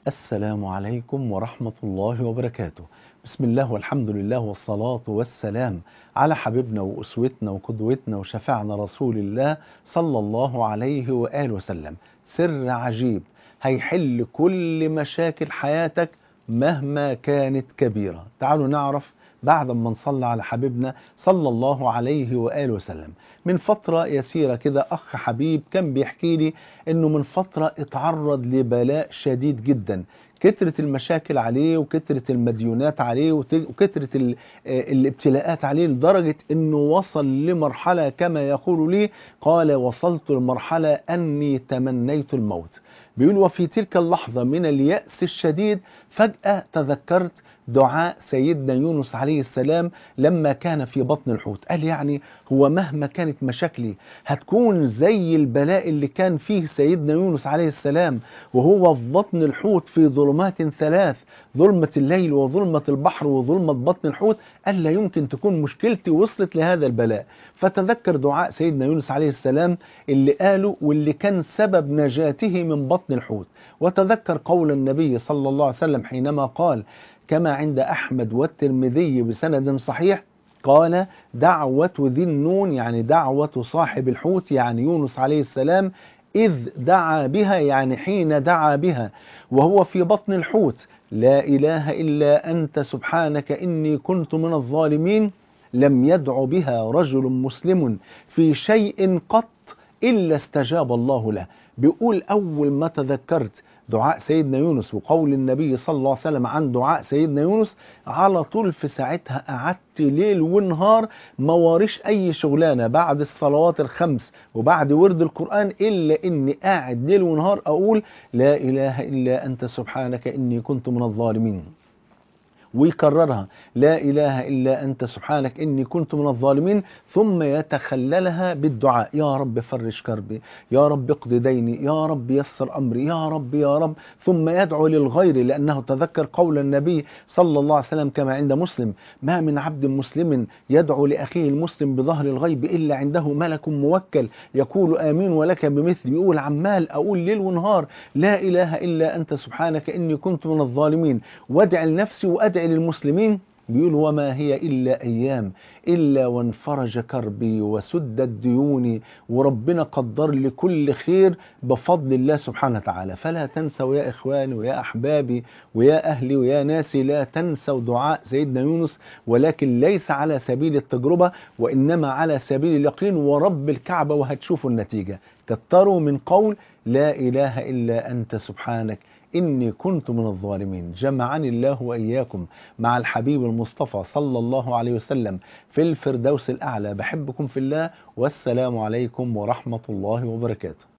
السلام عليكم ورحمة الله وبركاته. بسم الله والحمد لله والصلاة والسلام على حبيبنا وأسوتنا وقدوتنا وشفعنا رسول الله صلى الله عليه وآله وسلم. سر عجيب هيحل كل مشاكل حياتك مهما كانت كبيرة. تعالوا نعرف بعد ما نصلي على حبيبنا صلى الله عليه وآله وسلم. من فترة يسيرة كده أخ حبيب كان بيحكي لي إنه من فترة اتعرض لبلاء شديد جدا، كترت المشاكل عليه وكترت المديونات عليه وكترت الابتلاءات عليه لدرجة إنه وصل لمرحلة كما يقول لي، قال وصلت لمرحلة أني تمنيت الموت. بيقول وفي تلك اللحظة من اليأس الشديد فجأة تذكرت دعاء سيدنا يونس عليه السلام لما كان في بطن الحوت. قال يعني هو مهما كانت مشاكلي هتكون زي البلاء اللي كان فيه سيدنا يونس عليه السلام وهو في بطن الحوت في ظلمات ثلاث، ظلمة الليل وظلمة البحر وظلمة بطن الحوت. قال لا يمكن تكون مشكلتي وصلت لهذا البلاء. فتذكر دعاء سيدنا يونس عليه السلام اللي قاله واللي كان سبب نجاته من بطن الحوت، وتذكر قول النبي صلى الله عليه وسلم حينما قال كما عند أحمد والترمذي بسند صحيح، قال دعوة ذي النون يعني دعوة صاحب الحوت يعني يونس عليه السلام إذ دعا بها يعني حين دعا بها وهو في بطن الحوت، لا إله إلا أنت سبحانك إني كنت من الظالمين، لم يدع بها رجل مسلم في شيء قط إلا استجاب الله له. بيقول أول ما تذكرت دعاء سيدنا يونس وقول النبي صلى الله عليه وسلم عن دعاء سيدنا يونس، على طول في ساعتها قعدت ليل ونهار ما واريش أي شغلانة بعد الصلوات الخمس وبعد ورد القرآن إلا إني قاعد ليل ونهار أقول لا إله إلا أنت سبحانك إني كنت من الظالمين، ويكررها لا إله إلا أنت سبحانك إني كنت من الظالمين، ثم يتخللها بالدعاء يا رب فرج كربي، يا رب اقض ديني، يا رب يسر أمري، يا رب يا رب، ثم يدعو للغير لأنه تذكر قول النبي صلى الله عليه وسلم كما عند مسلم ما من عبد مسلم يدعو لأخيه المسلم بظهر الغيب إلا عنده ملك موكل يقول آمين ولك بمثل. يقول عمال أقول ليل ونهار لا إله إلا أنت سبحانك إني كنت من الظالمين، وادع لنفسي وادع للمسلمين. بيقول وما هي إلا أيام إلا وانفرج كربي وسدت ديوني، وربنا قدر لكل خير بفضل الله سبحانه وتعالى. فلا تنسوا يا إخواني ويا أحبابي ويا أهلي ويا ناسي، لا تنسوا دعاء سيدنا يونس، ولكن ليس على سبيل التجربة وإنما على سبيل اليقين ورب الكعبة، وهتشوفوا النتيجة. كتروا من قول لا إله إلا أنت سبحانك إني كنت من الظالمين. جمعني الله وإياكم مع الحبيب المصطفى صلى الله عليه وسلم في الفردوس الأعلى. بحبكم في الله، والسلام عليكم ورحمة الله وبركاته.